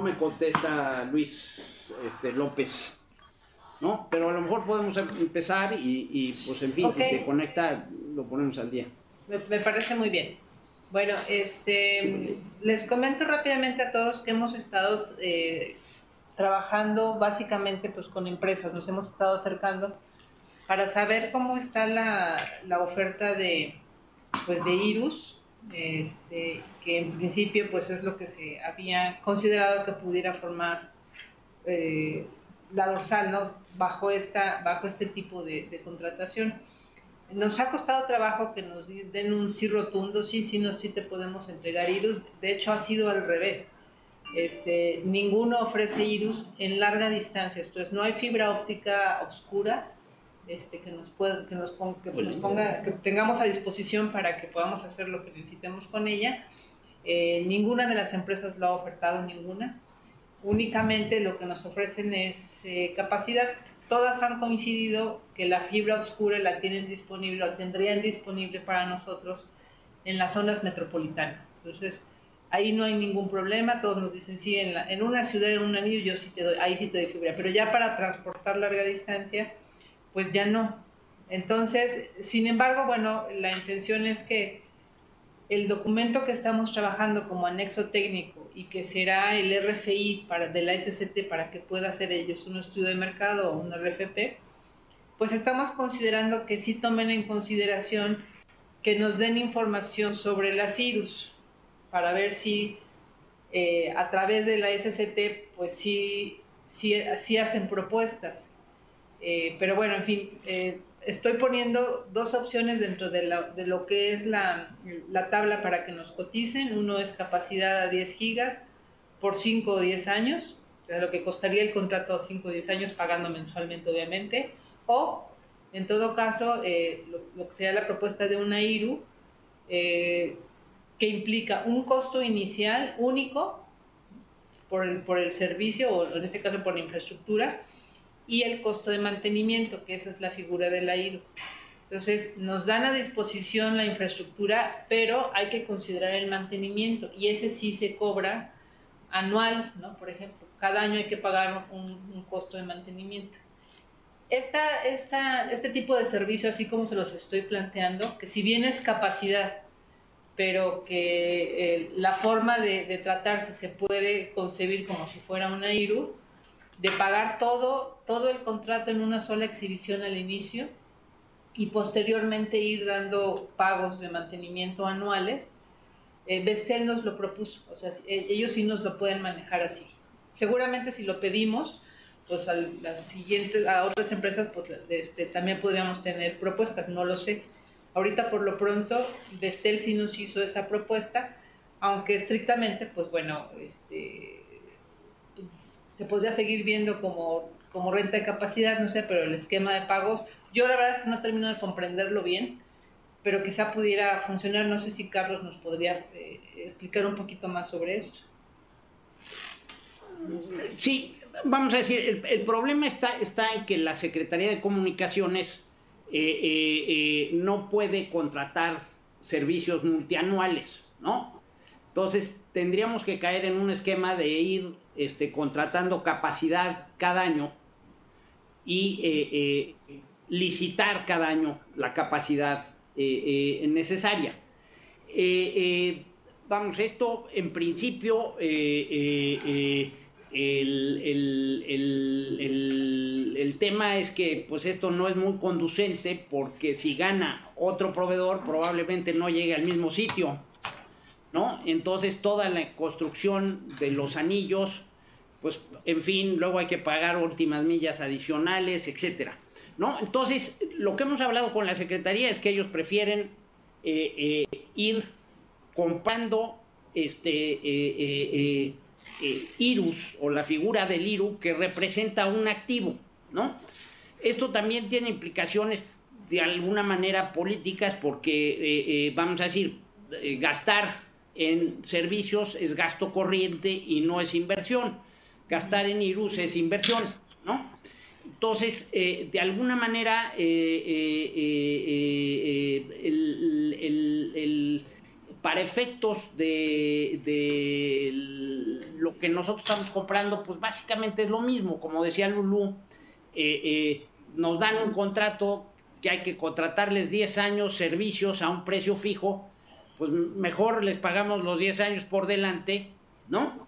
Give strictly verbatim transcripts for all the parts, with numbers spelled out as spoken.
me contesta Luis este, López, ¿no? Pero a lo mejor podemos empezar y, y pues en fin, okay. Si se conecta, lo ponemos al día. Me, me parece muy bien. Bueno, este, les comento rápidamente a todos que hemos estado eh, trabajando básicamente pues, con empresas, nos hemos estado acercando para saber cómo está la, la oferta de, pues, de IRUS, este, que en principio pues, es lo que se había considerado que pudiera formar eh, la dorsal, ¿no? bajo, esta, bajo este tipo de, de contratación. Nos ha costado trabajo que nos den un sí rotundo, sí, sí, no, sí te podemos entregar IRUS. De hecho, ha sido al revés. Este, ninguno ofrece IRUS en larga distancia. Entonces, no hay fibra óptica oscura este, que, nos pueda, que, nos ponga, que, nos ponga, que tengamos a disposición para que podamos hacer lo que necesitemos con ella. Eh, ninguna de las empresas lo ha ofertado, ninguna. Únicamente lo que nos ofrecen es eh, capacidad. Todas han coincidido que la fibra oscura la tienen disponible, la tendrían disponible para nosotros en las zonas metropolitanas. Entonces, ahí no hay ningún problema, todos nos dicen, sí, en, la, en una ciudad, en un anillo, yo sí te doy, ahí sí te doy fibra, pero ya para transportar larga distancia, pues ya no. Entonces, sin embargo, bueno, la intención es que el documento que estamos trabajando como anexo técnico y que será el R F I para, de la S C T para que pueda hacer ellos un estudio de mercado o un R F P, pues estamos considerando que sí tomen en consideración que nos den información sobre las IRUS para ver si eh, a través de la S C T pues sí, sí, sí hacen propuestas. Eh, pero bueno, en fin, eh, estoy poniendo dos opciones dentro de, la, de lo que es la, la tabla para que nos coticen. Uno es capacidad a diez gigas por cinco o diez años, lo que costaría el contrato a cinco o diez años pagando mensualmente obviamente, o en todo caso eh, lo, lo que sea la propuesta de una IRU eh, que implica un costo inicial único por el, por el servicio o en este caso por la infraestructura y el costo de mantenimiento, que esa es la figura de la IRU. Entonces, nos dan a disposición la infraestructura, pero hay que considerar el mantenimiento, y ese sí se cobra anual, ¿no? Por ejemplo, cada año hay que pagar un, un costo de mantenimiento. Esta, esta, este tipo de servicio, así como se los estoy planteando, que si bien es capacidad, pero que eh, la forma de, de tratarse se puede concebir como si fuera una IRU, de pagar todo, todo el contrato en una sola exhibición al inicio y posteriormente ir dando pagos de mantenimiento anuales. Eh, Vestel nos lo propuso, o sea, ellos sí nos lo pueden manejar así. Seguramente si lo pedimos, pues a las siguientes, a otras empresas, pues este, también podríamos tener propuestas, no lo sé. Ahorita por lo pronto, Vestel sí nos hizo esa propuesta, aunque estrictamente, pues bueno, este... se podría seguir viendo como, como renta de capacidad, no sé, pero el esquema de pagos, yo la verdad es que no termino de comprenderlo bien, pero quizá pudiera funcionar. No sé si Carlos nos podría eh, explicar un poquito más sobre esto. Sí, vamos a decir, el, el problema está, está en que la Secretaría de Comunicaciones eh, eh, eh, no puede contratar servicios multianuales, ¿no? Entonces, tendríamos que caer en un esquema de ir este, contratando capacidad cada año y eh, eh, licitar cada año la capacidad eh, eh, necesaria. Eh, eh, vamos, esto en principio, eh, eh, eh, el, el, el, el, el tema es que pues esto no es muy conducente, porque si gana otro proveedor probablemente no llegue al mismo sitio, ¿no? Entonces toda la construcción de los anillos, pues en fin, luego hay que pagar últimas millas adicionales, etcétera, ¿no? Entonces lo que hemos hablado con la Secretaría es que ellos prefieren eh, eh, ir comprando este eh, eh, eh, eh, IRUS, o la figura del IRU que representa un activo, ¿no? Esto también tiene implicaciones de alguna manera políticas, porque eh, eh, vamos a decir, eh, gastar en servicios es gasto corriente y no es inversión. Gastar en IRUS es inversión, ¿no? Entonces, eh, de alguna manera, eh, eh, eh, eh, el, el, el, para efectos de, de lo que nosotros estamos comprando, pues básicamente es lo mismo. Como decía Lulú, eh, eh, nos dan un contrato que hay que contratarles diez años, servicios a un precio fijo, pues mejor les pagamos los diez años por delante, ¿no?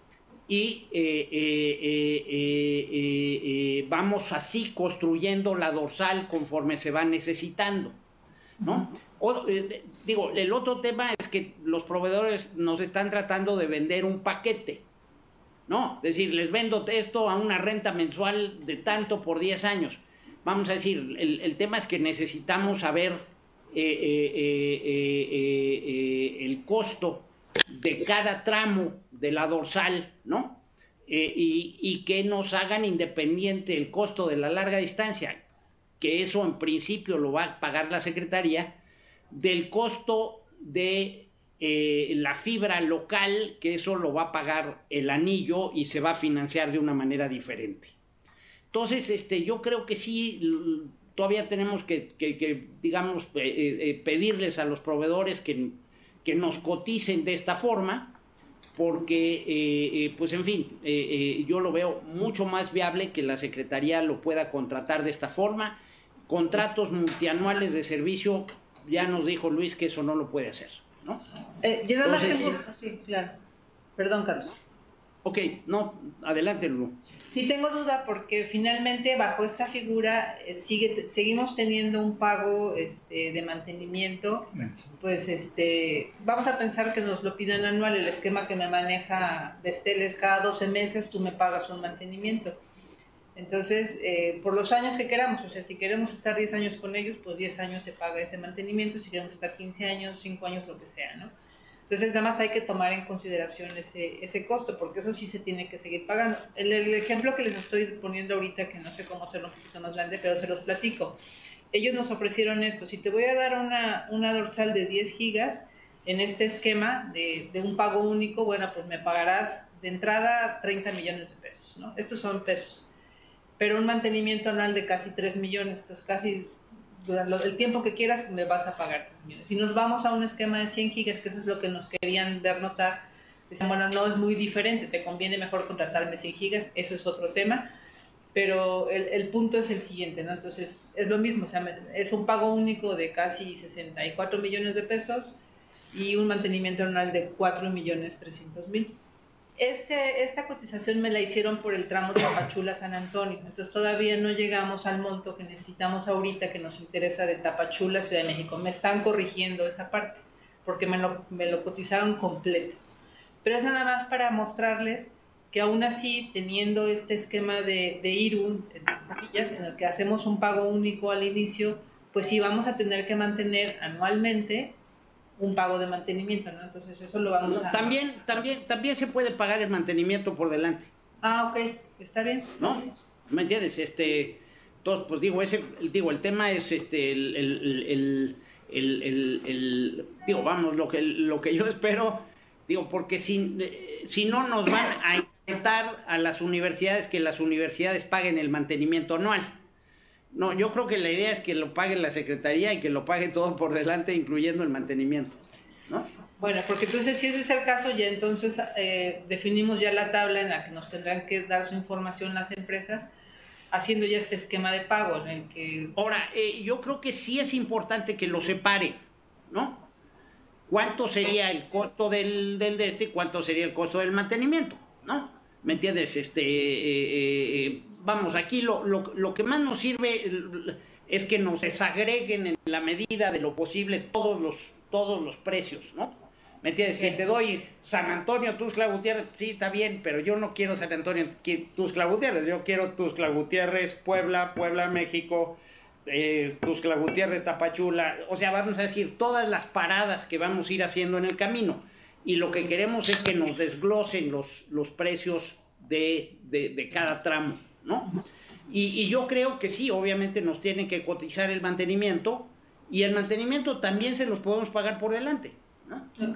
Y eh, eh, eh, eh, eh, eh, vamos así construyendo la dorsal conforme se va necesitando, ¿no? O, eh, digo, el otro tema es que los proveedores nos están tratando de vender un paquete, ¿no? Es decir, les vendo esto a una renta mensual de tanto por diez años. Vamos a decir, el, el tema es que necesitamos saber eh, eh, eh, eh, eh, eh, el costo de cada tramo de la dorsal, ¿no? Eh, y, y que nos hagan independiente el costo de la larga distancia, que eso en principio lo va a pagar la Secretaría, del costo de eh, la fibra local, que eso lo va a pagar el anillo y se va a financiar de una manera diferente. Entonces, este, yo creo que sí, todavía tenemos que, que, que digamos, eh, eh, pedirles a los proveedores que, que nos coticen de esta forma, porque, eh, eh, pues en fin, eh, eh, yo lo veo mucho más viable que la Secretaría lo pueda contratar de esta forma. Contratos multianuales de servicio, ya nos dijo Luis que eso no lo puede hacer, ¿no? Eh, yo nada Entonces, más tengo... Sí, claro. Perdón, Carlos. Ok, no, adelante, Lulu. Sí tengo duda porque finalmente bajo esta figura eh, sigue, seguimos teniendo un pago este, de mantenimiento, pues este, vamos a pensar que nos lo pidan anual. El esquema que me maneja Vestel es cada doce meses tú me pagas un mantenimiento. Entonces, eh, por los años que queramos, o sea, si queremos estar diez años con ellos, pues diez años se paga ese mantenimiento, si queremos estar quince años, cinco años, lo que sea, ¿no? Entonces, nada más hay que tomar en consideración ese, ese costo, porque eso sí se tiene que seguir pagando. El, el ejemplo que les estoy poniendo ahorita, que no sé cómo hacerlo un poquito más grande, pero se los platico. Ellos nos ofrecieron esto: si te voy a dar una, una dorsal de diez gigas en este esquema de, de un pago único, bueno, pues me pagarás de entrada treinta millones de pesos, ¿no? Estos son pesos. Pero un mantenimiento anual de casi tres millones, entonces casi durante el tiempo que quieras me vas a pagar tres millones. Si nos vamos a un esquema de cien gigas, que eso es lo que nos querían dar notar, dicen, bueno, no es muy diferente, te conviene mejor contratarme cien gigas, eso es otro tema, pero el, el punto es el siguiente, ¿no? Entonces es lo mismo, o sea, es un pago único de casi sesenta y cuatro millones de pesos y un mantenimiento anual de cuatro millones trescientos mil. Este, esta cotización me la hicieron por el tramo Tapachula-San Antonio, entonces todavía no llegamos al monto que necesitamos ahorita, que nos interesa de Tapachula-Ciudad de México. Me están corrigiendo esa parte, porque me lo, me lo cotizaron completo. Pero es nada más para mostrarles que aún así, teniendo este esquema de, de I R U, en el que hacemos un pago único al inicio, pues sí vamos a tener que mantener anualmente un pago de mantenimiento, ¿no? Entonces eso lo vamos a... También, también, también se puede pagar el mantenimiento por delante. Ah, ok, está bien. ¿No? ¿Me entiendes? Este, entonces, pues digo, ese, digo, el tema es este, el, el, el, el, el, el digo, vamos, lo que, lo que yo espero, digo, porque si, si no nos van a intentar a las universidades que las universidades paguen el mantenimiento anual. No, yo creo que la idea es que lo pague la Secretaría y que lo pague todo por delante, incluyendo el mantenimiento, ¿no? Bueno, porque entonces si ese es el caso, ya entonces eh, definimos ya la tabla en la que nos tendrán que dar su información las empresas, haciendo ya este esquema de pago en el que... Ahora, eh, yo creo que sí es importante que lo separe, ¿no? ¿Cuánto sería el costo del, del de este y cuánto sería el costo del mantenimiento, ¿no? ¿Me entiendes? Este... Eh, eh, Vamos, aquí lo, lo, lo que más nos sirve es que nos desagreguen en la medida de lo posible todos los, todos los precios, ¿no? ¿Me entiendes? Si te doy San Antonio, Tuxtla Gutiérrez, sí, está bien, pero yo no quiero San Antonio, Tuxtla Gutiérrez, yo quiero Tuxtla Gutiérrez, Puebla, Puebla, México, eh, Tuxtla Gutiérrez, Tapachula, o sea, vamos a decir todas las paradas que vamos a ir haciendo en el camino, y lo que queremos es que nos desglosen los, los precios de, de, de cada tramo, ¿no? Y, y yo creo que sí, obviamente nos tienen que cotizar el mantenimiento, y el mantenimiento también se los podemos pagar por delante, ¿no? Ok.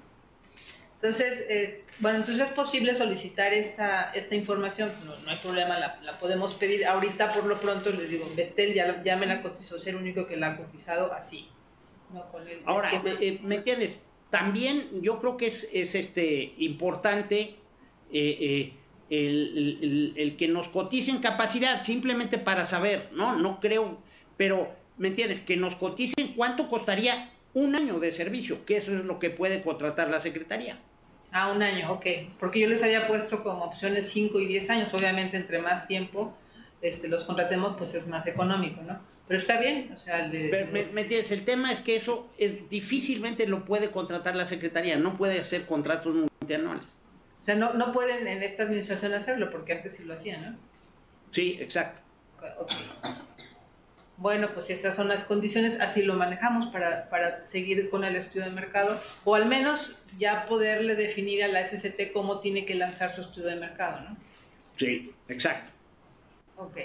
Entonces, eh, bueno, entonces es posible solicitar esta, esta información, no, no hay problema, la, la podemos pedir ahorita. Por lo pronto les digo, Vestel ya, ya me la cotizó, es el único que la ha cotizado así, ¿no? Con el Ahora, eh, ¿me entiendes? también yo creo que es, es este, importante eh, eh, el, el, el que nos coticen capacidad, simplemente para saber, ¿no? No creo, pero, ¿me entiendes? Que nos coticen cuánto costaría un año de servicio, que eso es lo que puede contratar la Secretaría. Ah, un año, ok. Porque yo les había puesto como opciones cinco y diez años. Obviamente, entre más tiempo este, los contratemos, pues es más económico, ¿no? Pero está bien, o sea... Le, Pero, ¿me, ¿me entiendes? El tema es que eso es, difícilmente lo puede contratar la Secretaría, no puede hacer contratos multianuales. O sea, no, no pueden en esta administración hacerlo, porque antes sí lo hacían, ¿no? Sí, exacto. Ok. Bueno, pues esas son las condiciones, así lo manejamos para, para seguir con el estudio de mercado, o al menos ya poderle definir a la S C T cómo tiene que lanzar su estudio de mercado, ¿no? Sí, exacto. Ok.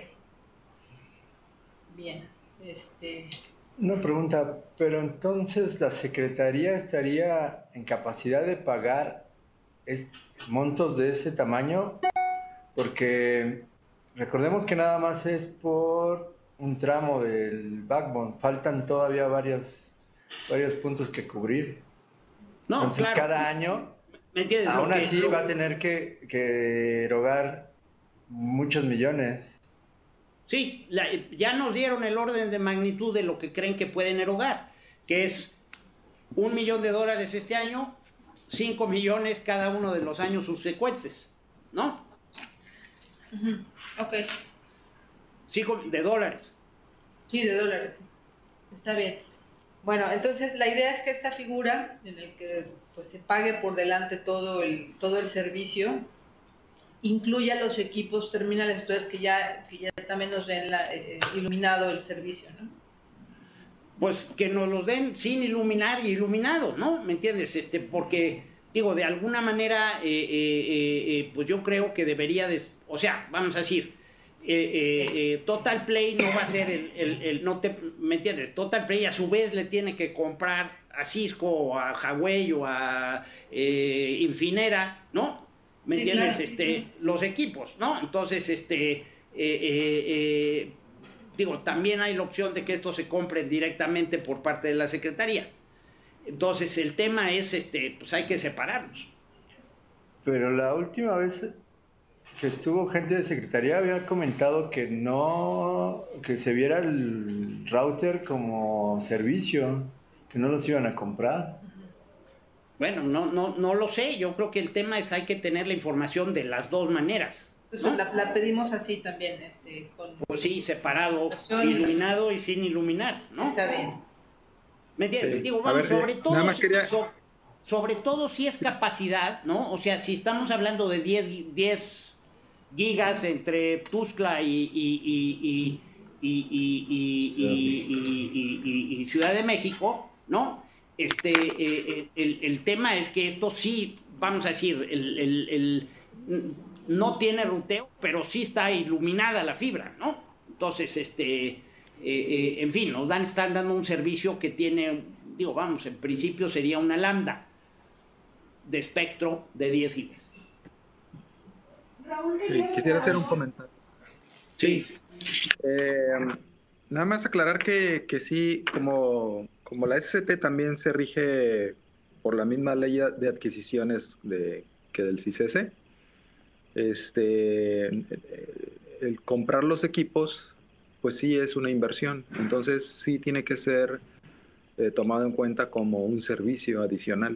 Bien, este... Una pregunta, pero entonces la Secretaría estaría en capacidad de pagar montos de ese tamaño, porque recordemos que nada más es por un tramo del backbone, faltan todavía varios, varios puntos que cubrir. No, entonces claro, cada año, ¿me entiendes? Aún lo así que, va a tener que, que erogar muchos millones. Sí, la, ya nos dieron el orden de magnitud de lo que creen que pueden erogar, que es un millón de dólares este año, cinco millones cada uno de los años subsecuentes, ¿no? Uh-huh. Ok. Cinco de dólares. Sí, de dólares. Está bien. Bueno, entonces la idea es que esta figura, en el que pues, se pague por delante todo el, todo el servicio, incluya los equipos terminales, entonces que ya, que ya también nos den la, eh, iluminado el servicio, ¿no? Pues que nos los den sin iluminar y iluminado, ¿no? ¿Me entiendes? Este, porque, digo, de alguna manera, eh, eh, eh, pues yo creo que debería de, o sea, vamos a decir, eh, eh, eh, Total Play no va a ser el, el, el no te, ¿me entiendes? Total Play a su vez le tiene que comprar a Cisco o a Huawei o a eh, Infinera, ¿no? ¿Me sí, entiendes? Claro. Este, los equipos, ¿no? Entonces, este, eh, eh, eh, digo, también hay la opción de que esto se compre directamente por parte de la Secretaría. Entonces, el tema es, este, pues hay que separarlos. Pero la última vez que estuvo gente de Secretaría había comentado que no, que se viera el router como servicio, que no los iban a comprar. Bueno, no, no, no lo sé. Yo creo que el tema es hay que tener la información de las dos maneras. Pues ¿no? la, la pedimos así también, este, con pues sí, separado, iluminado y sin iluminar, ¿no? Está bien. ¿Me entiendes? Sí. Digo, vamos, ver, sobre todo, nada más quería... so, sobre todo si es capacidad, ¿no? O sea, si estamos hablando de diez gigas entre Tuxtla y, y, y, y, y, y, y, y, y, y, y Ciudad de México, ¿no? Este, eh, el, el tema es que esto sí, vamos a decir, el, el, el, no tiene ruteo, pero sí está iluminada la fibra, ¿no? Entonces, este, eh, eh, en fin, nos dan, están dando un servicio que tiene, digo, vamos, en principio sería una lambda de espectro de diez gigas. Sí, quisiera hacer un comentario. Sí. Eh, nada más aclarar que, que sí, como... Como la S C T también se rige por la misma ley de adquisiciones de, que del C I S S, este, el comprar los equipos, pues sí es una inversión. Entonces sí tiene que ser eh, tomado en cuenta como un servicio adicional.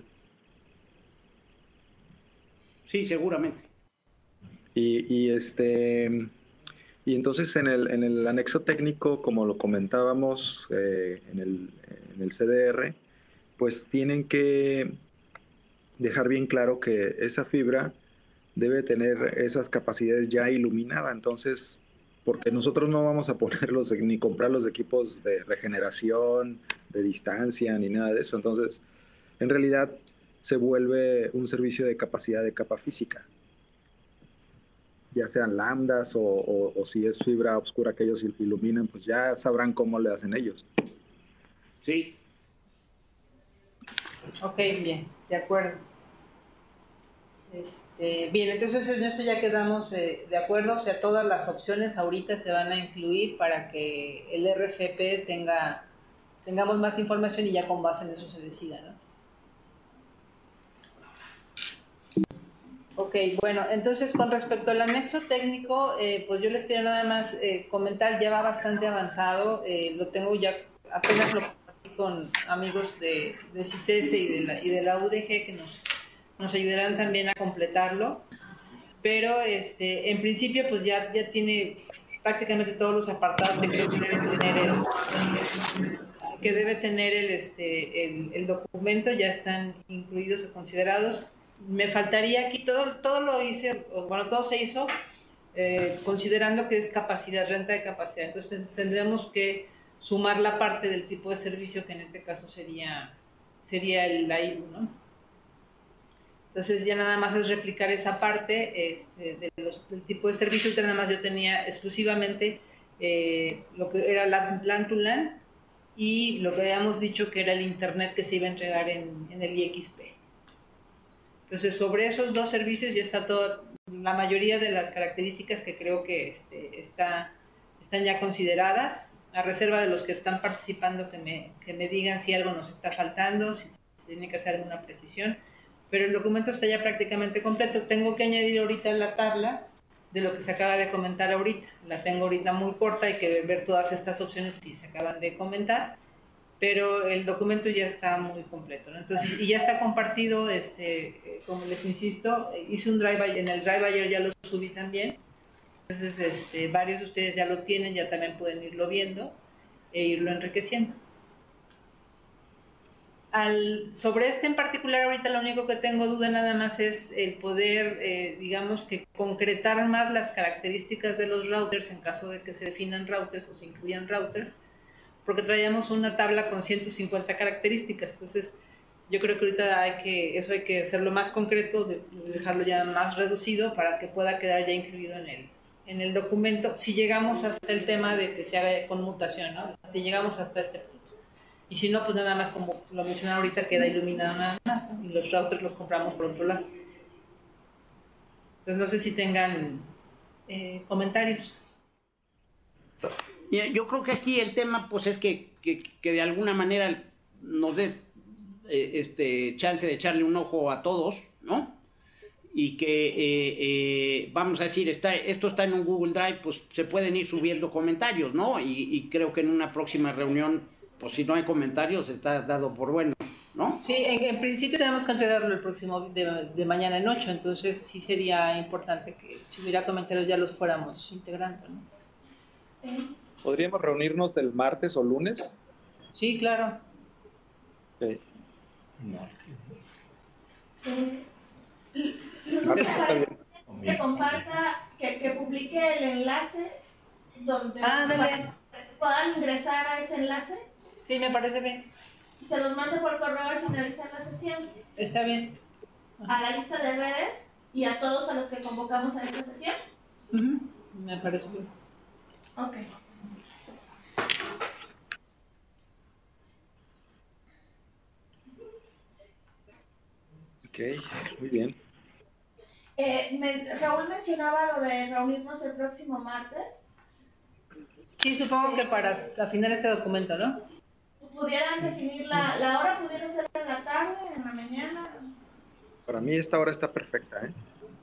Sí, seguramente. Y, y este... Y entonces en el, en el anexo técnico, como lo comentábamos eh, en, el, en el C D R, pues tienen que dejar bien claro que esa fibra debe tener esas capacidades ya iluminadas. Entonces, porque nosotros no vamos a ponerlos ni comprar los equipos de regeneración, de distancia, ni nada de eso. Entonces, en realidad se vuelve un servicio de capacidad de capa física, ya sean lambdas o, o, o si es fibra oscura que ellos iluminan, pues ya sabrán cómo le hacen ellos. Sí. Ok, bien, de acuerdo. Este, bien, entonces en eso ya quedamos eh, de acuerdo, o sea, todas las opciones ahorita se van a incluir para que el R F P tenga, tengamos más información y ya con base en eso se decida, ¿no? Ok, bueno, entonces con respecto al anexo técnico, eh, pues yo les quería nada más eh, comentar, ya va bastante avanzado, eh, lo tengo ya, apenas lo compartí con amigos de, de CICESE y de la, y de la U D G que nos, nos ayudarán también a completarlo, pero este, en principio pues ya, ya tiene prácticamente todos los apartados que creo que debe tener el, que debe tener el, este, el, el documento, ya están incluidos o considerados. Me faltaría aquí, todo, todo lo hice, bueno, todo se hizo eh, considerando que es capacidad, renta de capacidad. Entonces tendremos que sumar la parte del tipo de servicio, que en este caso sería, sería el, la I B U, ¿no? Entonces ya nada más es replicar esa parte este, de los, del tipo de servicio. Ahorita nada más yo tenía exclusivamente eh, lo que era LAN to LAN y lo que habíamos dicho que era el internet que se iba a entregar en, en el I X P. Entonces, sobre esos dos servicios ya está todo, la mayoría de las características que creo que este, está, están ya consideradas, a reserva de los que están participando que me, que me digan si algo nos está faltando, si, si tiene que hacer alguna precisión, pero el documento está ya prácticamente completo. Tengo que añadir ahorita la tabla de lo que se acaba de comentar ahorita. La tengo ahorita muy corta, hay que ver todas estas opciones que se acaban de comentar, pero el documento ya está muy completo, ¿no? Entonces, y ya está compartido, este, como les insisto, hice un drive, en el drive ayer ya lo subí también, entonces este, varios de ustedes ya lo tienen, ya también pueden irlo viendo e irlo enriqueciendo. Al, sobre este en particular, ahorita lo único que tengo duda nada más es el poder, eh, digamos que concretar más las características de los routers en caso de que se definan routers o se incluyan routers, porque traíamos una tabla con ciento cincuenta características. Entonces yo creo que ahorita hay que, eso hay que hacerlo más concreto, de, de dejarlo ya más reducido para que pueda quedar ya incluido en el, en el documento, si llegamos hasta el tema de que se haga conmutación, ¿no? Si llegamos hasta este punto. Y si no, pues nada más, como lo mencionaron ahorita, queda iluminado nada más, ¿no? Y los routers los compramos por otro lado. Entonces no sé si tengan eh, comentarios. Yo creo que aquí el tema pues es que, que, que de alguna manera nos dé eh, este, chance de echarle un ojo a todos, ¿no? Y que, eh, eh, vamos a decir, está, esto está en un Google Drive, pues se pueden ir subiendo comentarios, ¿no? Y, y creo que en una próxima reunión, pues si no hay comentarios, está dado por bueno, ¿no? Sí, en, en principio tenemos que entregarlo el próximo, de, de mañana en ocho, entonces sí sería importante que si hubiera comentarios ya los fuéramos integrando, ¿no? Eh. ¿Podríamos reunirnos el martes o lunes? Sí, claro. Okay. Martes. Eh, martes está bien. Que comparta, que, que publique el enlace donde ah, dale. puedan ingresar a ese enlace. Sí, me parece bien. Y se los mande por correo al finalizar la sesión. Está bien. A la lista de redes y a todos a los que convocamos a esta sesión. Uh-huh. Me parece bien. Ok. Ok, muy bien. Eh, me, Raúl mencionaba lo de reunirnos el próximo martes. Sí, supongo que para afinar este documento, ¿no? ¿Pudieran definir la, la hora? ¿Pudiera ser en la tarde, en la mañana? Para mí esta hora está perfecta, ¿eh?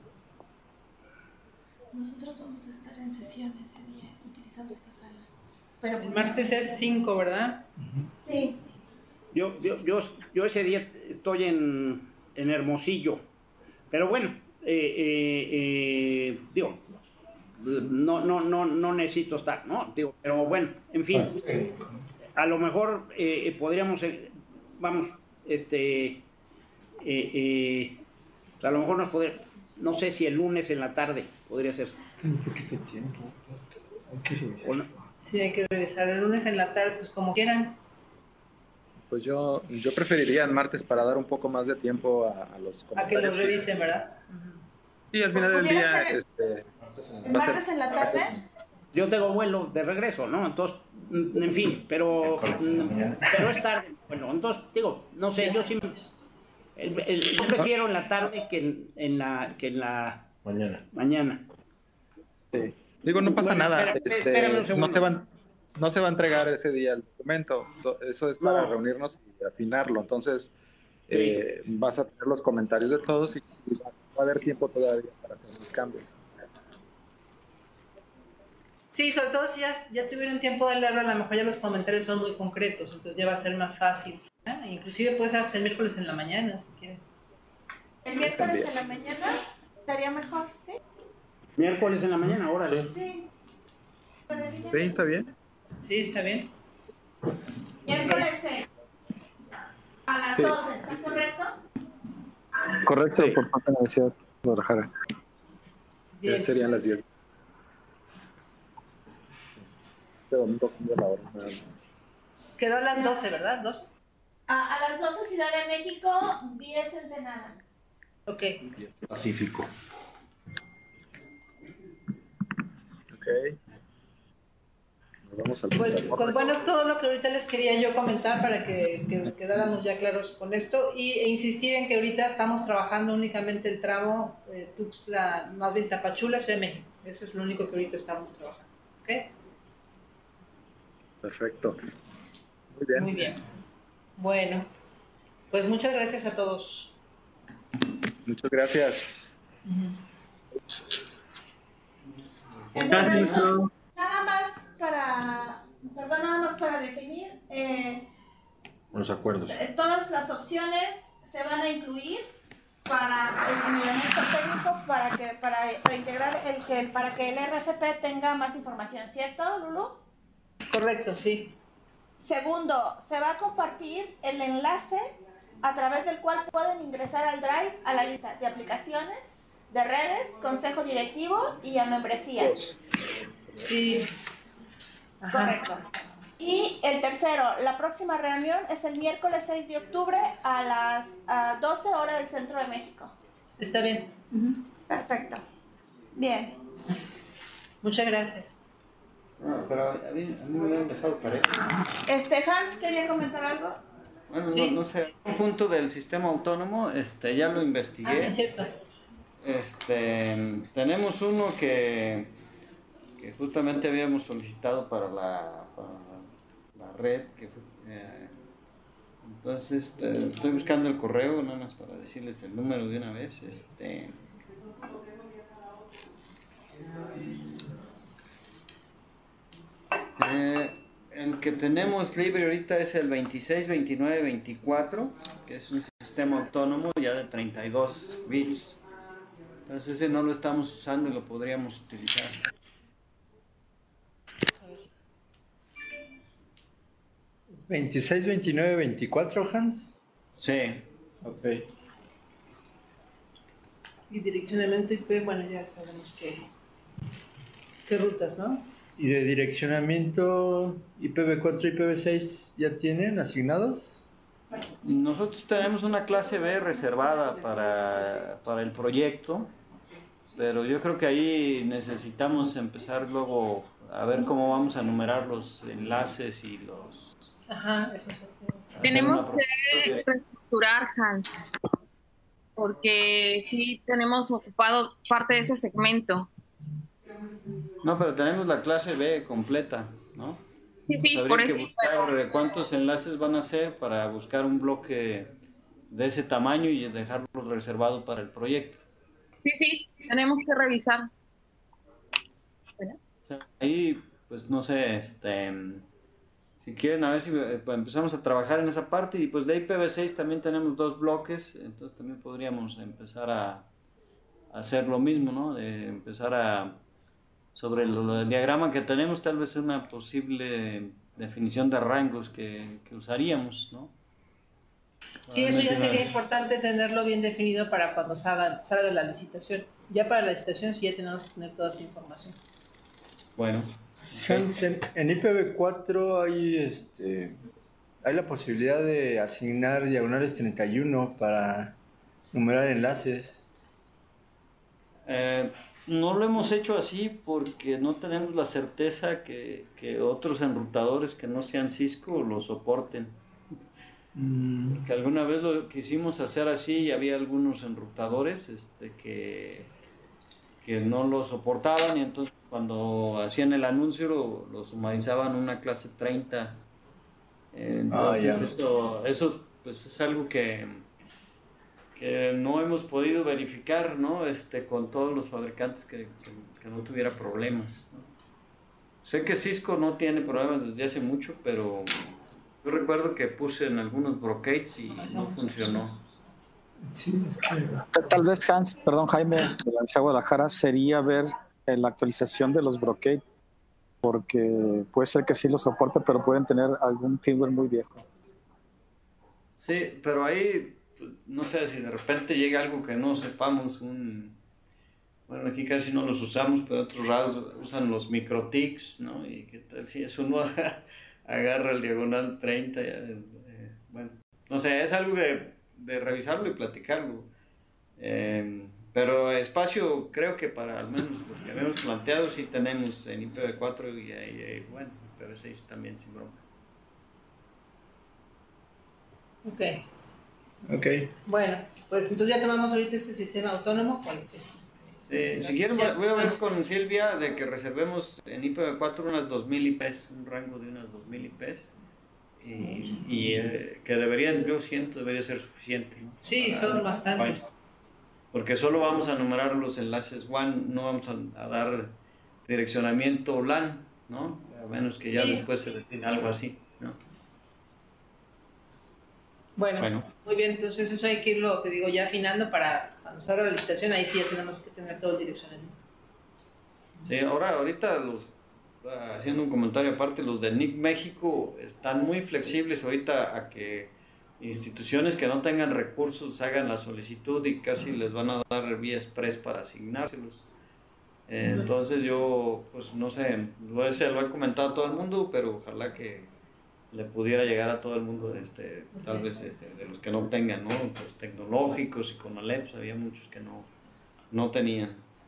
Nosotros vamos a estar en sesión ese día, utilizando esta sala. Pero el martes es cinco, ¿verdad? Sí. Yo, yo, yo, yo ese día estoy en, en Hermosillo, pero bueno, eh, eh, eh, digo, no, no, no, no necesito estar, ¿no? Digo, pero bueno, en fin, a lo mejor eh, podríamos, eh, vamos, este, eh, eh, a lo mejor nos podría, no sé si el lunes en la tarde podría ser. Un poquito de tiempo, hay que revisar. No? Sí, hay que revisar el lunes en la tarde, pues como quieran. Pues yo, yo preferiría el martes para dar un poco más de tiempo a, a los comentarios. A que los revisen, ¿verdad? Sí, al final del día... Este, ¿El martes en la tarde? Yo tengo vuelo de regreso, ¿no? Entonces, en fin, pero, pero es tarde. Bueno, entonces, digo, no sé, yo sí... El, el, yo prefiero en la tarde que en, en la... Que en la mañana. Mañana. Sí. Digo, no pasa bueno, nada. Espera, este, no, te van, no se va a entregar ese día el documento. Eso es para no. reunirnos y afinarlo. Entonces, eh, vas a tener los comentarios de todos y, y va, va a haber tiempo todavía para hacer los cambios. Sí, sobre todo si ya, ya tuvieron tiempo de leerlo, a lo mejor ya los comentarios son muy concretos, entonces ya va a ser más fácil. Ah, inclusive puede ser hasta el miércoles en la mañana, si quieren. El miércoles en la mañana estaría mejor, ¿sí? Miércoles en la mañana, órale. Sí. ¿Sí? ¿Está bien? Sí, está bien. Miércoles eh, a las Sí. doce, ¿está correcto? Correcto, Sí. por parte de la Universidad de Guadalajara. Bien. Serían las diez. Este domingo cambia la hora. nada más. Quedó a las doce, ¿verdad? ¿doce? A, a las doce Ciudad de México, diez Ensenada. Ok. Pacífico. Ok. Nos vamos al Pues, pizarrón. pues bueno, es todo lo que ahorita les quería yo comentar para que, que quedáramos ya claros con esto y, e insistir en que ahorita estamos trabajando únicamente el tramo eh, Tuxtla, más bien Tapachula, Ciudad de México. Eso es lo único que ahorita estamos trabajando. ¿Ok? Perfecto. Muy bien. Muy bien. Bueno, pues muchas gracias a todos. Muchas gracias. Eh, bueno, entonces, nada más para, perdón, nada más para definir, eh, Los acuerdos. eh, todas las opciones se van a incluir para el nivelamiento técnico, para que, para, para integrar el que, para que el R F P tenga más información, ¿cierto, Lulu? Correcto, sí. Segundo, se va a compartir el enlace a través del cual pueden ingresar al Drive a la lista de aplicaciones, de redes, consejo directivo y a membresías. Sí. Ajá. Correcto. Y el tercero, la próxima reunión es el miércoles seis de octubre a las a doce horas del Centro de México. Está bien. Perfecto. Bien. Muchas gracias. No, pero a mí, a mí me habían dejado caer. Este, Hans, ¿quería comentar algo? Bueno, Sí. no, no sé, un punto del sistema autónomo, este, ya lo investigué. Ah, sí, es cierto. Este, tenemos uno que, que justamente habíamos solicitado para la, para la red, que fue, eh, entonces eh, estoy buscando el correo nada más para decirles el número de una vez. Este, eh, el que tenemos libre ahorita es el veintiséis veintinueve veinticuatro, que es un sistema autónomo ya de treinta y dos bits. Entonces ese no lo estamos usando y lo podríamos utilizar. veintiséis, veintinueve, veinticuatro, Hans. Sí. Ok. Y direccionamiento I P, bueno, ya sabemos qué, qué rutas, ¿no? ¿Y de direccionamiento I P v cuatro y I P v seis ya tienen asignados? Nosotros tenemos una clase B reservada para, para el proyecto, pero yo creo que ahí necesitamos empezar luego a ver cómo vamos a numerar los enlaces y los... Ajá, eso es. hacer Tenemos una que propuesta. reestructurar, Hans, porque sí tenemos ocupado parte de ese segmento. No, pero tenemos la clase B completa, ¿no? Sí, sí, Pues por habría que eso. buscar cuántos enlaces van a hacer para buscar un bloque de ese tamaño y dejarlo reservado para el proyecto. Sí, sí, tenemos que revisar. Bueno, O sea, ahí, pues no sé, este, si quieren, a ver si eh, pues, empezamos a trabajar en esa parte. Y pues de I P v seis también tenemos dos bloques, entonces también podríamos empezar a, a hacer lo mismo, ¿no? De empezar a, sobre lo, lo del diagrama que tenemos, tal vez una posible definición de rangos que, que usaríamos, ¿no? Sí, eso ya Probablemente sería una- importante tenerlo bien definido para cuando salga, salga la licitación. Ya para la licitación sí ya tenemos que tener toda esa información. Bueno, Hans, en, en I P v cuatro hay, este, hay la posibilidad de asignar diagonales treinta y uno para numerar enlaces. Eh, no lo hemos hecho así porque no tenemos la certeza que, que otros enrutadores que no sean Cisco lo soporten. Mm, Que alguna vez lo quisimos hacer así y había algunos enrutadores este, que, que no lo soportaban y entonces cuando hacían el anuncio lo, lo sumarizaban a una clase treinta. Eh, Entonces Ah, ya. eso, eso pues es algo que, que no hemos podido verificar, ¿no? Este, con todos los fabricantes que, que, que no tuviera problemas, ¿no? Sé que Cisco no tiene problemas desde hace mucho, pero yo recuerdo que puse en algunos brocades y no funcionó. Sí, es que... Tal vez, Hans, perdón, Jaime, de la Universidad de Guadalajara, sería ver eh, la actualización de los brocade, porque puede ser que sí lo soporte, pero pueden tener algún firmware muy viejo. Sí, pero ahí, no sé, si de repente llega algo que no sepamos, un... Bueno, aquí casi no los usamos, pero otros lados usan los microtics, ¿no? Y qué tal si es uno agarra el diagonal treinta, ya, eh, bueno, no sé, es algo de, de revisarlo y platicarlo. Eh, pero espacio, creo que para al menos lo que habíamos planteado, sí tenemos en I P v cuatro y, y, y bueno, I P v seis también sin bronca. Ok. Ok. Bueno, pues entonces ya tomamos ahorita este sistema autónomo. Sí, si quieren, voy a ver con Silvia de que reservemos en I P v cuatro unas dos mil I Ps, un rango de unas dos mil I Ps. Y, y eh, que deberían, yo siento, debería ser suficiente, ¿no? Sí, Para, son bastantes. Porque solo vamos a numerar los enlaces W A N, no vamos a, a dar direccionamiento LAN, ¿no? A menos que ya Sí. después se define algo así, ¿no? Bueno, Bueno. muy bien, entonces eso hay que irlo, te digo, ya afinando para cuando salga la licitación, ahí sí ya tenemos que tener todo el direccionamiento. Sí, ahora, ahorita los, haciendo un comentario aparte, los de N I C México están muy flexibles ahorita a que instituciones que no tengan recursos hagan la solicitud y casi les van a dar vía express para asignárselos. Eh, entonces yo, pues no sé, lo, ese lo he comentado a todo el mundo, pero ojalá que le pudiera llegar a todo el mundo, este, tal vez este, de los que no tengan, ¿no? Pues tecnológicos y con Alep, había muchos que no, no tenían.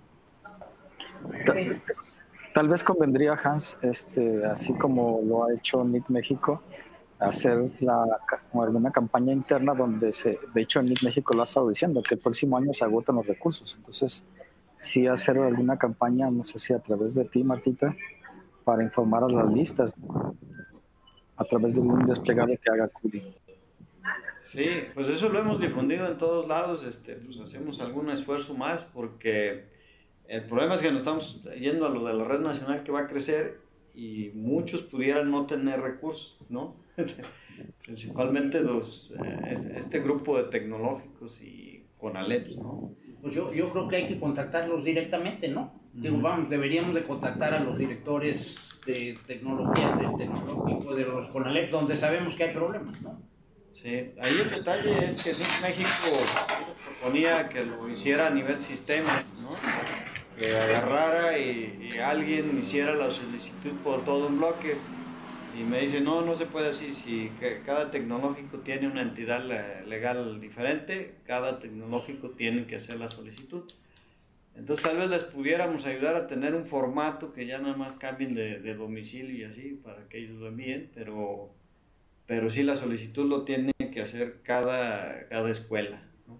Tal, tal vez convendría, Hans, este, así como lo ha hecho N I C México, hacer la, como alguna campaña interna donde se, de hecho N I C México lo ha estado diciendo, que el próximo año se agotan los recursos. Entonces, sí hacer alguna campaña, no sé si a través de ti, Martita, para informar a las listas, a través de un desplegable que haga Cudi. Sí, pues eso lo hemos difundido en todos lados, este, pues hacemos algún esfuerzo más porque el problema es que nos estamos yendo a lo de la red nacional que va a crecer y muchos pudieran no tener recursos, ¿no? Principalmente los, eh, este grupo de tecnológicos y con Aleps, ¿no? Pues yo, yo creo que hay que contactarlos directamente, ¿no? Uh-huh. Digo, vamos, deberíamos de contactar a los directores de tecnologías del tecnológico, de los CONALEP, donde sabemos que hay problemas, ¿no? Sí, ahí el detalle es que N I C México proponía que lo hiciera a nivel sistemas, ¿no? Que agarrara y, y alguien hiciera la solicitud por todo un bloque. Y me dice, no, no se puede así, si que cada tecnológico tiene una entidad legal diferente, cada tecnológico tiene que hacer la solicitud. Entonces tal vez les pudiéramos ayudar a tener un formato que ya nada más cambien de, de domicilio y así, para que ellos lo envíen, pero, pero sí la solicitud lo tiene que hacer cada, cada escuela, ¿no?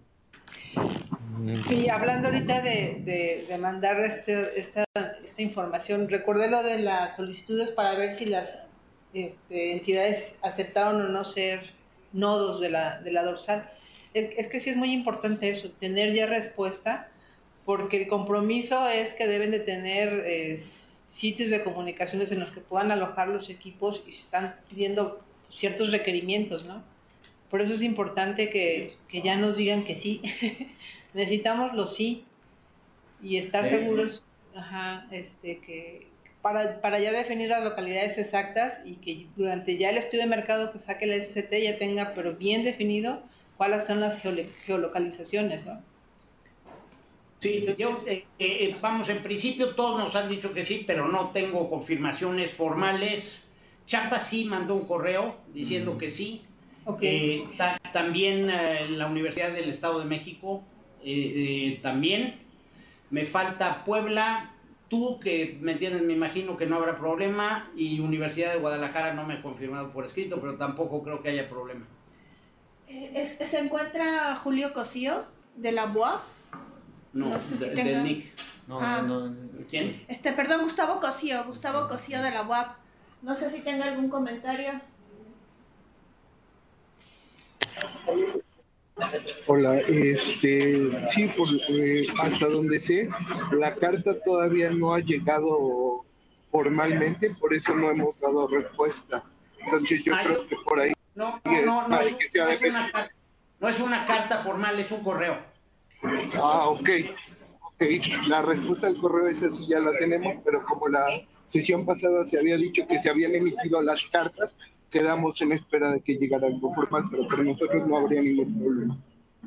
Y hablando ahorita de, de, de mandar este, esta, esta información, recordé lo de las solicitudes para ver si las Este, entidades aceptaron o no ser nodos de la, de la dorsal. Es, es que sí es muy importante eso, tener ya respuesta, porque el compromiso es que deben de tener eh, sitios de comunicaciones en los que puedan alojar los equipos y están pidiendo ciertos requerimientos, ¿no? Por eso es importante que, que ya nos digan que sí. Necesitamos los sí y estar sí. seguros, ajá, este, que Para, para ya definir las localidades exactas y que durante ya el estudio de mercado que saque la S C T ya tenga, pero bien definido, cuáles son las geolo- geolocalizaciones, ¿no? Sí, Entonces, yo, eh, eh, vamos, en principio todos nos han dicho que sí, pero no tengo confirmaciones formales. Champa sí mandó un correo diciendo mm. que sí. Okay. Eh, ta- también eh, la Universidad del Estado de México, eh, eh, también. Me falta Puebla. Tú, que me entiendes, me imagino que no habrá problema, y Universidad de Guadalajara no me ha confirmado por escrito, pero tampoco creo que haya problema. Eh, es, ¿Se encuentra Julio Cosío, de la U A P? No, no sé si de, tenga... de N I C. No, ah. no, no, ¿quién? Este, perdón, Gustavo Cosío, Gustavo Cosío de la U A P. No sé si tenga algún comentario. Hola, este, sí, por, eh, hasta donde sé, la carta todavía no ha llegado formalmente, por eso no hemos dado respuesta. Entonces yo Ah, creo yo- que por ahí no, no, es, no, no es, que se ha no de es una, ver. car- no es una carta formal, es un correo. Ah, ok, ok. La respuesta al correo esa sí ya la tenemos, pero como la sesión pasada se había dicho que se habían emitido las cartas, quedamos en espera de que llegara algo formal, pero para nosotros no habría ningún problema.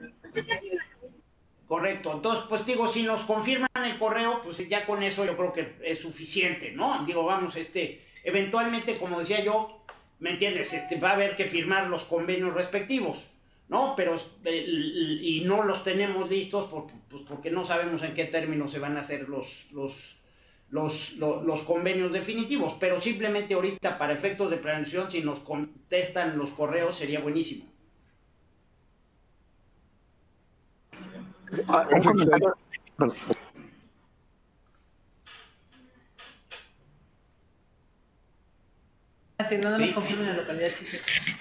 Correcto. Entonces, pues digo, si nos confirman el correo, pues ya con eso yo creo que es suficiente, ¿no? Digo, vamos, este, eventualmente, como decía yo, ¿me entiendes? Este, va a haber que firmar los convenios respectivos, ¿no? Pero, eh, y no los tenemos listos por, pues porque no sabemos en qué términos se van a hacer los, los, los, los, los convenios definitivos, pero simplemente ahorita, para efectos de planeación, si nos contestan los correos, sería buenísimo. Ah, un comentario. Perdón. Que no nos confirmen la localidad, sí, sí.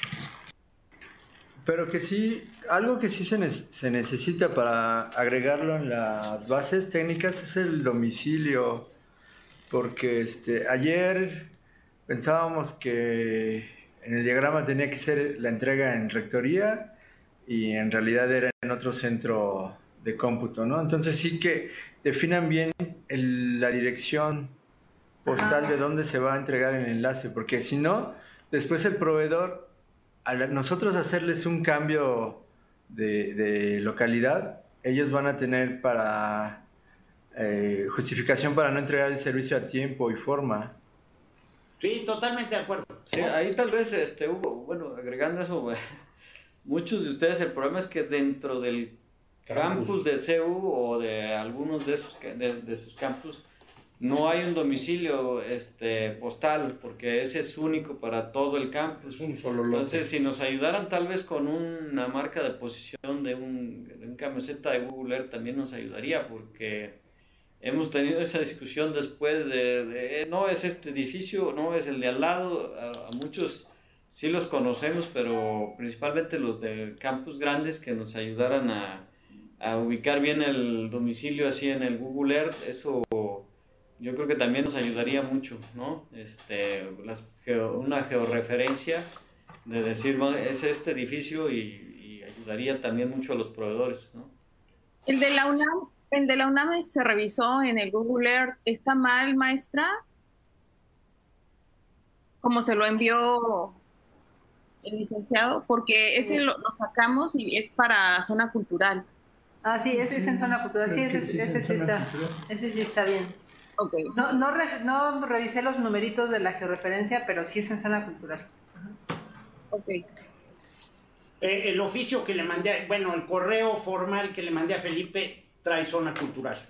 Pero que sí, algo que sí se, ne se necesita para agregarlo en las bases técnicas es el domicilio, porque este, ayer pensábamos que en el diagrama tenía que ser la entrega en rectoría y en realidad era en otro centro de cómputo, ¿no? Entonces sí que definan bien el, la dirección postal de dónde se va a entregar el enlace, porque si no, después el proveedor, al nosotros hacerles un cambio de, de localidad, ellos van a tener para eh, justificación para no entregar el servicio a tiempo y forma. Sí, totalmente de acuerdo. Sí, ahí tal vez, este, Hugo, bueno, agregando eso, muchos de ustedes, el problema es que dentro del campus, campus de C U o de algunos de sus, de, de sus campus, no hay un domicilio este, postal, porque ese es único para todo el campus. Es un solo lote. Entonces, si nos ayudaran tal vez con una marca de posición de un, de un camiseta de Google Earth, también nos ayudaría, porque hemos tenido esa discusión después de, de no es este edificio, no es el de al lado. A, a muchos sí los conocemos, pero principalmente los de campus grandes, que nos ayudaran a, a ubicar bien el domicilio así en el Google Earth. Eso yo creo que también nos ayudaría mucho, ¿no? Este, las, geo, una georreferencia de decir, es este edificio, y, y ayudaría también mucho a los proveedores, ¿no? El de la UNAM, el de la UNAM se revisó en el Google Earth. ¿Está mal, maestra? Como se lo envió el licenciado, porque ese lo, lo sacamos y es para zona cultural. Ah, sí, ese sí, es en zona cultural. Sí, ese, sí, ese sí está, cultural. Ese sí está bien. Okay. No, no, re, no revisé los numeritos de la georreferencia, pero sí es en zona cultural. Ok. Eh, el oficio que le mandé, bueno, el correo formal que le mandé a Felipe trae zona cultural.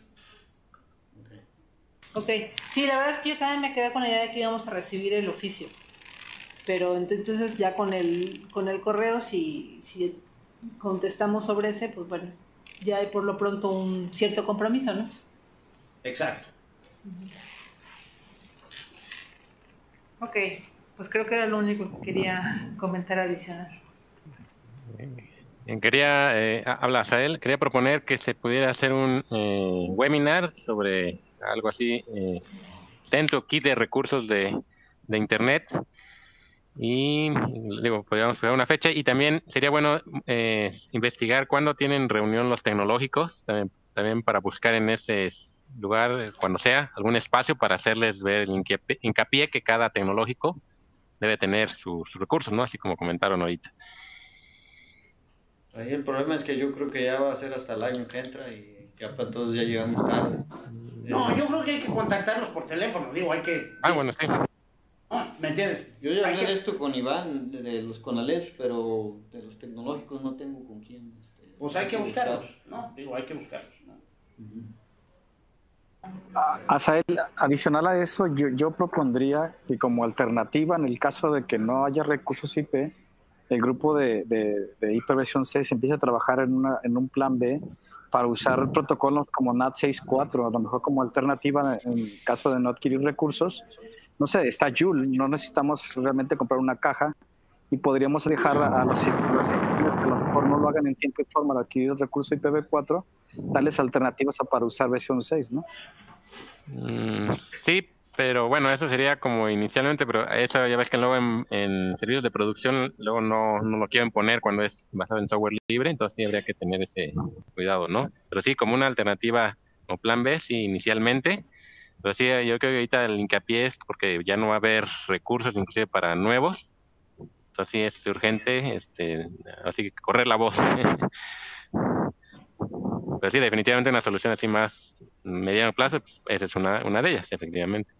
Ok, sí, la verdad es que yo también me quedé con la idea de que íbamos a recibir el oficio. Pero entonces ya con el, con el correo, si, si contestamos sobre ese, pues bueno, ya hay por lo pronto un cierto compromiso, ¿no? Exacto. Ok, pues creo que era lo único que quería comentar adicional. Bien, quería, eh, habla Asael, quería proponer que se pudiera hacer un eh, webinar sobre algo así, eh, dentro kit de recursos de, de internet, y digo, podríamos poner una fecha, y también sería bueno eh, investigar cuándo tienen reunión los tecnológicos, también, también para buscar en ese lugar, cuando sea, algún espacio para hacerles ver el hincapié, hincapié que cada tecnológico debe tener sus su recursos, ¿no? Así como comentaron ahorita. Ahí el problema es que yo creo que ya va a ser hasta el año que entra y ya para todos ya llegamos tarde. No, yo creo que hay que contactarlos por teléfono, digo, hay que... Ah, bueno, sí. No, ¿me entiendes? Yo ya hablé que... de esto con Iván, de, de los Conaleps, pero de los tecnológicos no tengo con quién. Este, pues hay que buscarlos, ¿no? Digo, hay que buscarlos, ¿no? Uh-huh. Asael, adicional a eso, yo, yo propondría que como alternativa, en el caso de que no haya recursos I P, el grupo de, de, de I P versión seis empieza a trabajar en, una, en un plan B para usar protocolos como N A T seis punto cuatro, a lo mejor como alternativa en caso de no adquirir recursos. No sé, está Joule, no necesitamos realmente comprar una caja, y podríamos dejar a, a los sistemas que a lo mejor no lo hagan en tiempo y forma de adquirir el recurso I P v cuatro, darles alternativas para usar versión seis, ¿no? Mm, sí, pero bueno, eso sería como inicialmente, pero eso ya ves que luego en, en servicios de producción luego no, no lo quieren poner cuando es basado en software libre, entonces sí habría que tener ese cuidado, ¿no? Pero sí, como una alternativa o plan B, sí, inicialmente. Pero sí, yo creo que ahorita el hincapié es porque ya no va a haber recursos inclusive para nuevos. Entonces sí es urgente, este, así que correr la voz. Pero sí, definitivamente una solución así más mediano plazo, pues esa es una, una de ellas, efectivamente.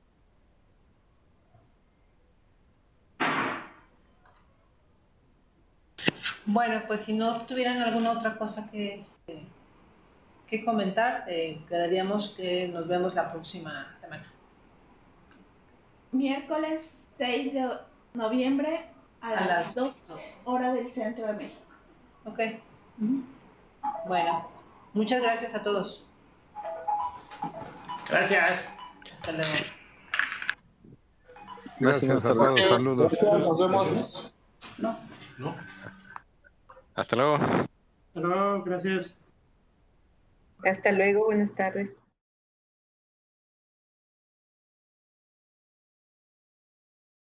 Bueno, pues si no tuvieran alguna otra cosa que, este, que comentar, eh, quedaríamos que nos vemos la próxima semana. Miércoles seis de noviembre a, a las dos horas del centro de México. Ok. Uh-huh. Bueno, muchas gracias a todos. Gracias. Hasta luego. Gracias, gracias a todos. Saludos. Nos vemos. No. ¿No? Hasta luego. Hasta luego, gracias. Hasta luego, buenas tardes.